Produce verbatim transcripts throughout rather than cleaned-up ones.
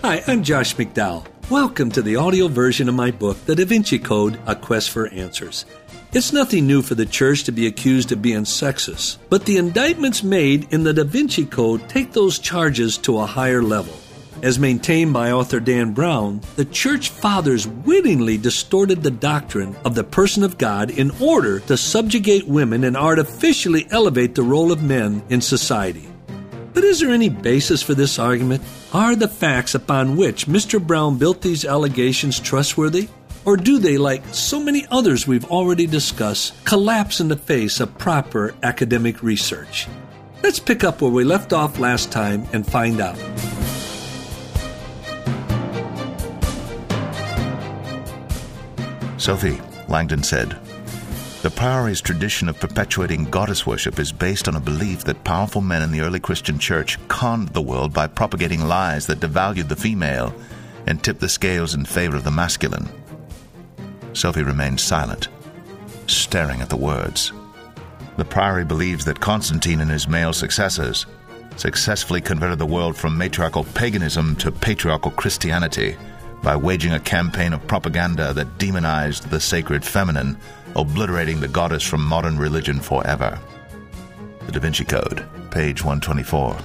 Hi, I'm Josh McDowell. Welcome to the audio version of my book, The Da Vinci Code, A Quest for Answers. It's nothing new for the church to be accused of being sexist, but the indictments made in the Da Vinci Code take those charges to a higher level. As maintained by author Dan Brown, the church fathers wittingly distorted the doctrine of the person of God in order to subjugate women and artificially elevate the role of men in society. But is there any basis for this argument? Are the facts upon which Mister Brown built these allegations trustworthy? Or do they, like so many others we've already discussed, collapse in the face of proper academic research? Let's pick up where we left off last time and find out. Sophie, Langdon said, the Priory's tradition of perpetuating goddess worship is based on a belief that powerful men in the early Christian church conned the world by propagating lies that devalued the female and tipped the scales in favor of the masculine. Sophie remained silent, staring at the words. The Priory believes that Constantine and his male successors successfully converted the world from matriarchal paganism to patriarchal Christianity by waging a campaign of propaganda that demonized the sacred feminine, obliterating the goddess from modern religion forever. The Da Vinci Code, page one twenty-four.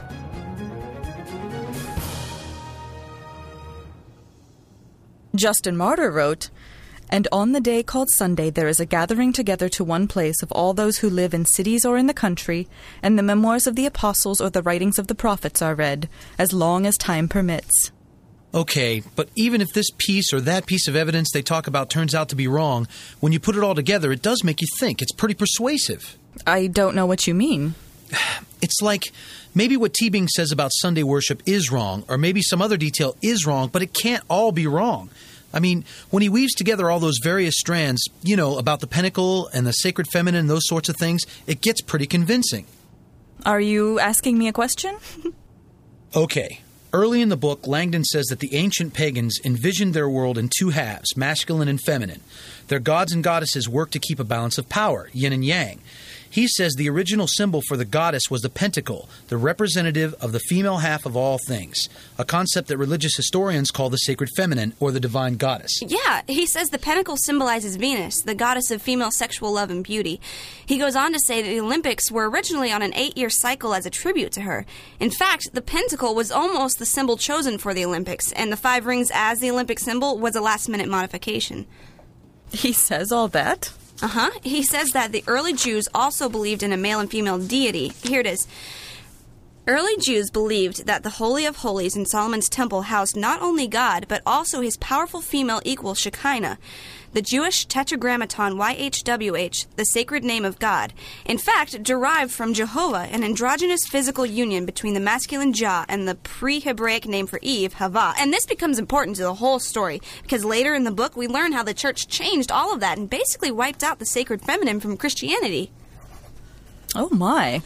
Justin Martyr wrote, "And on the day called Sunday there is a gathering together to one place of all those who live in cities or in the country, and the memoirs of the apostles or the writings of the prophets are read, as long as time permits." Okay, but even if this piece or that piece of evidence they talk about turns out to be wrong, when you put it all together, it does make you think. It's pretty persuasive. I don't know what you mean. It's like maybe what Teabing says about Sunday worship is wrong, or maybe some other detail is wrong, but it can't all be wrong. I mean, when he weaves together all those various strands, you know, about the pentacle and the sacred feminine and those sorts of things, it gets pretty convincing. Are you asking me a question? Okay. Early in the book, Langdon says that the ancient pagans envisioned their world in two halves, masculine and feminine. Their gods and goddesses worked to keep a balance of power, yin and yang. He says the original symbol for the goddess was the pentacle, the representative of the female half of all things, a concept that religious historians call the sacred feminine or the divine goddess. Yeah, he says the pentacle symbolizes Venus, the goddess of female sexual love and beauty. He goes on to say that the Olympics were originally on an eight-year cycle as a tribute to her. In fact, the pentacle was almost the symbol chosen for the Olympics, and the five rings as the Olympic symbol was a last-minute modification. He says all that? Uh-huh. He says that the early Jews also believed in a male and female deity. Here it is. Early Jews believed that the Holy of Holies in Solomon's temple housed not only God, but also his powerful female equal Shekinah, the Jewish tetragrammaton Y H W H, the sacred name of God, in fact, derived from Jehovah, an androgynous physical union between the masculine Jah and the pre-Hebraic name for Eve, Havah. And this becomes important to the whole story, because later in the book we learn how the church changed all of that and basically wiped out the sacred feminine from Christianity. Oh my.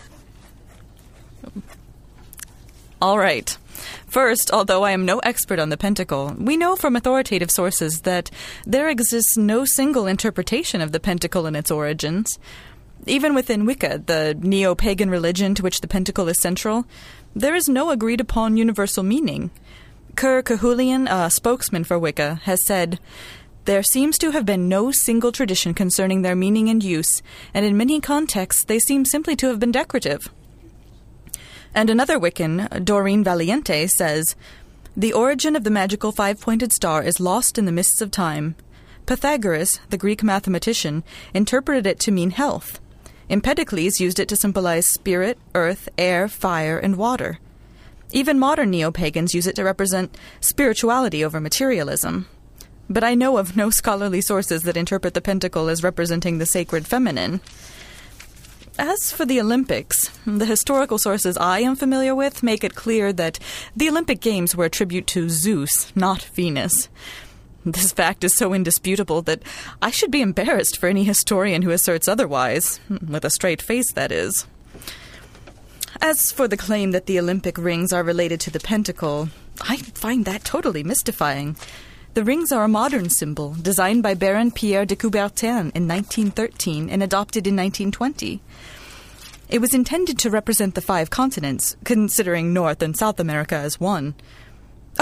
All right. First, although I am no expert on the pentacle, we know from authoritative sources that there exists no single interpretation of the pentacle and its origins. Even within Wicca, the neo-pagan religion to which the pentacle is central, there is no agreed-upon universal meaning. Kerr Cahulian, a spokesman for Wicca, has said, "There seems to have been no single tradition concerning their meaning and use, and in many contexts they seem simply to have been decorative." And another Wiccan, Doreen Valiente, says, "The origin of the magical five-pointed star is lost in the mists of time. Pythagoras, the Greek mathematician, interpreted it to mean health. Empedocles used it to symbolize spirit, earth, air, fire, and water. Even modern neo-pagans use it to represent spirituality over materialism. But I know of no scholarly sources that interpret the pentacle as representing the sacred feminine. As for the Olympics, the historical sources I am familiar with make it clear that the Olympic Games were a tribute to Zeus, not Venus. This fact is so indisputable that I should be embarrassed for any historian who asserts otherwise, with a straight face, that is. As for the claim that the Olympic rings are related to the pentacle, I find that totally mystifying. The rings are a modern symbol, designed by Baron Pierre de Coubertin in nineteen thirteen and adopted in nineteen twenty. It was intended to represent the five continents, considering North and South America as one.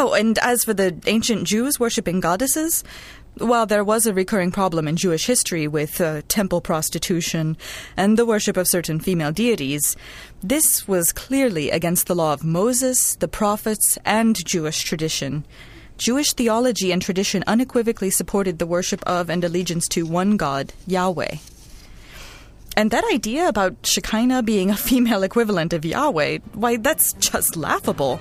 Oh, and as for the ancient Jews worshipping goddesses, while there was a recurring problem in Jewish history with uh, temple prostitution and the worship of certain female deities, this was clearly against the law of Moses, the prophets, and Jewish tradition. Jewish theology and tradition unequivocally supported the worship of and allegiance to one God, Yahweh. And that idea about Shekinah being a female equivalent of Yahweh, why, that's just laughable.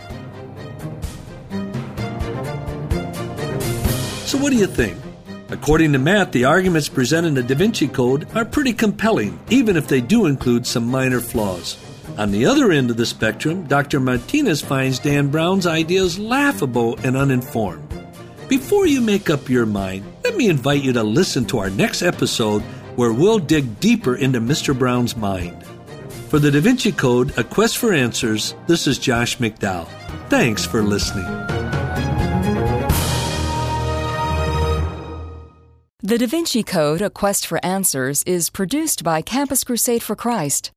So what do you think? According to Matt, the arguments presented in the Da Vinci Code are pretty compelling, even if they do include some minor flaws. On the other end of the spectrum, Doctor Martinez finds Dan Brown's ideas laughable and uninformed. Before you make up your mind, let me invite you to listen to our next episode where we'll dig deeper into Mister Brown's mind. For the Da Vinci Code, A Quest for Answers, this is Josh McDowell. Thanks for listening. The Da Vinci Code, A Quest for Answers is produced by Campus Crusade for Christ.